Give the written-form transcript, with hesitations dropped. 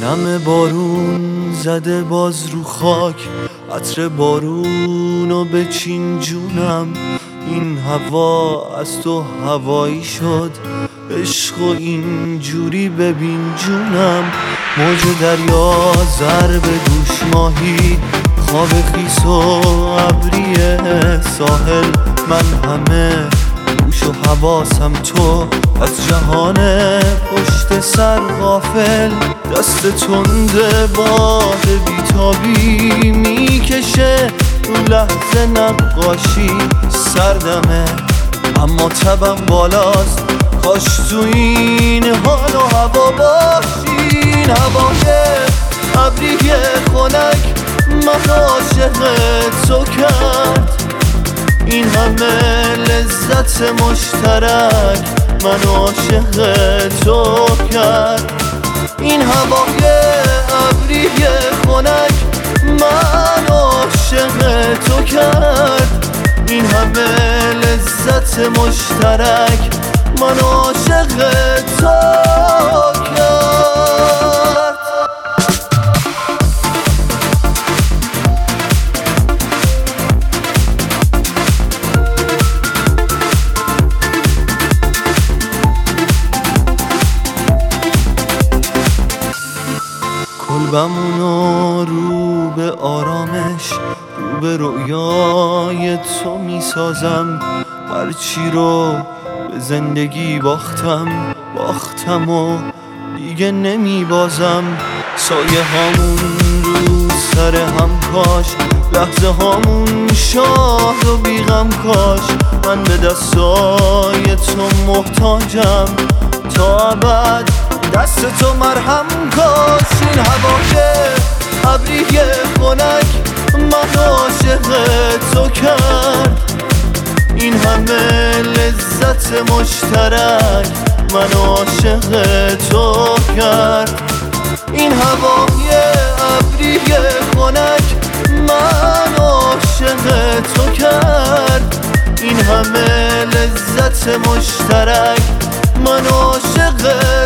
نم بارون زده باز رو خاک، عطر بارونو بچین جونم. این هوا از تو هوایی شد، عشق و اینجوری ببین جونم. موج دریا ضرب دوش ماهی، خواب خیس و ابری ساحل. من همه گوش و حواسم تو، از جهان پشت سر غافل. دست تنده باد بیتابی میکشه تو لحظه نقاشی. سردمه اما تبم بالاست، کاش تو این حال و هوا باشی. این هوای ابری خنک من عاشق تو کرد، این همه لذت مشترک من عاشق تو کرد. این هوای ابری خنک من عاشق تو کرد، این همه لذت مشترک من عاشق تو کرد. قلبمونو رو به آرامش، رو به رویای تو میسازم. هرچی رو به زندگی باختم و دیگه نمیبازم. سایه هامون رو سر هم کاش، لحظه هامون شاد و بیغم کاش. من به دستای تو محتاجم تا ابد، دست تو مرهم کاش. این هوای ابری خنک من عاشق تو کرد، این همه لذت مشترک من عاشق تو کرد. این هوای ابری خنک من عاشق تو کرد، این همه لذت مشترک من عاشق